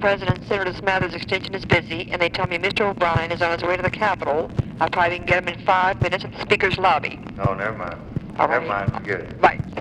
President Senator Smathers' extension is busy, and they tell me Mr. O'Brien is on his way to the Capitol. I probably can get him in 5 minutes at the Speaker's lobby. Oh, never mind. All Never right. mind, forget it. Right.